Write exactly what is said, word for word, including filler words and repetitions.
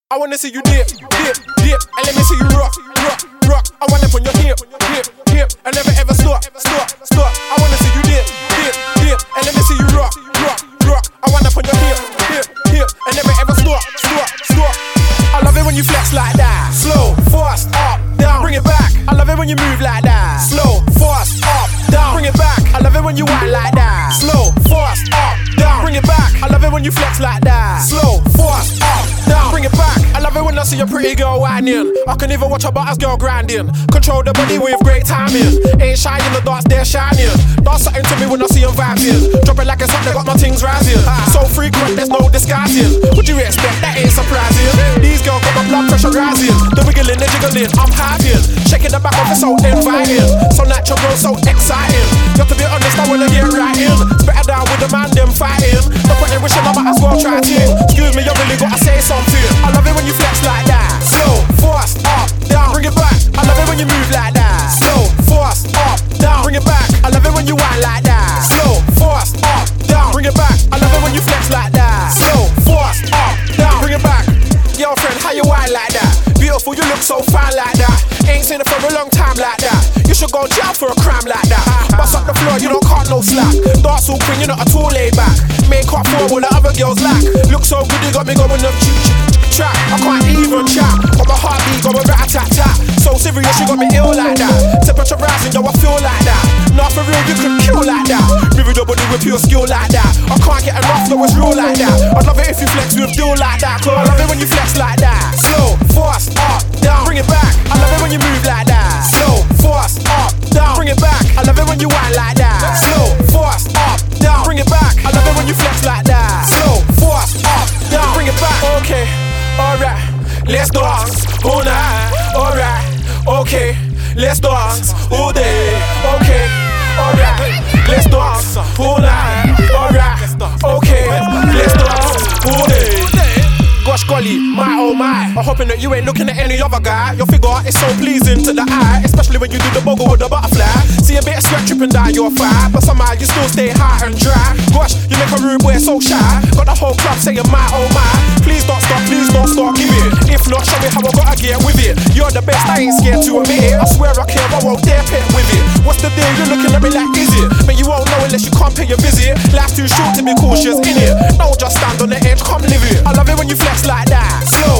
I wanna see you dip, dip, dip, and let me see you rock, rock, rock. I want it on your hip, hip, hip, and never ever stop, stop, stop. I wanna see you dip, dip, dip, and let me see you rock, rock, rock. I want it on your hip, hip, hip, and never ever stop, stop, stop. I love it when you flex like that. Slow, fast, up, down, bring it back. I love it when you move like that. Slow, fast, up, down, bring it back. I love it when you whine like that. Slow, fast, up, down, bring it back. I love it when you flex like that. Slow, fast, up, down, bring it back. I love it when I see a pretty girl whining. I can even watch a butters girl grinding. Control the body with great timing. Ain't shy in the dance, they're shining. Dance something to me when I see them vibing. Drop it like it's hot, they got my things rising. So frequent, there's no disguising. What you expect? That ain't surprising. These girls got my blood pressure rising. The wiggling, the jiggling, I'm hyping. Shaking the back of it so inviting. So natural, so exciting. Got to be honest, I wanna get right in. Better down with the man, them fighting. The point in wishing I might as well try to. Excuse me, you really gotta say something. I love it when you flex like that. Slow, fast, up, down, bring it back. I love it when you move like that. Slow, fast, up, down, bring it back. I love it when you whine like that. Slow, fast, up, down, bring it back. I love it when you flex like that. Slow, fast, up, down, bring it back. Girlfriend, how you whine like that? Beautiful, you look so fine like that. Ain't seen it for a long time like that. You should go jail for a crime like that. Bust up the floor, you don't cut no slack. Dance all queen, you're not at all laid back. Make up for what the other girls lack. Look so good, you got me going up cheap track. I can't even chat, but my heartbeat going rat-a-tat-tat. So serious, you got me ill like that. Temperature rising, yo, I feel like that. Nah, for real, you could kill like that. Moving your body with pure skill like that. I can't get enough, though it's real like that. I'd love it if you flex with deal like that. Cause I love it when you flex like that. Slow, fast, up, down, bring it back. I love it when you move like that. Slow, fast, up, down, bring it back. I love it when you whine like that. Slow, fast, up, down, bring it back. I love it when you flex like that. Slow, fast, up, down, bring it back. Okay, alright, let's dance all night. Alright, okay, let's dance all day. Okay, alright, let's dance all night. Alright, okay, let's dance all day. Gosh golly, my oh my. I'm hoping that you ain't looking at any other guy. Your figure is so pleasing to the eye, especially when you do the bogle with the butterfly. See a bit of sweat dripping down your thigh, but somehow you still stay hot and dry. Gosh, you make a rude boy so shy. Got the whole club saying my oh my. Please don't stop, please don't stop, give it. If not, show me how I gotta get with it. You're the best, I ain't scared to admit it. I swear I care, I won't dare pet with it. What's the deal? You're looking at me like, is it? But you won't know unless you come pay your visit. Life's too short to be cautious in it. Don't just stand on the edge, come live it. I love it when you flex like that. Slow,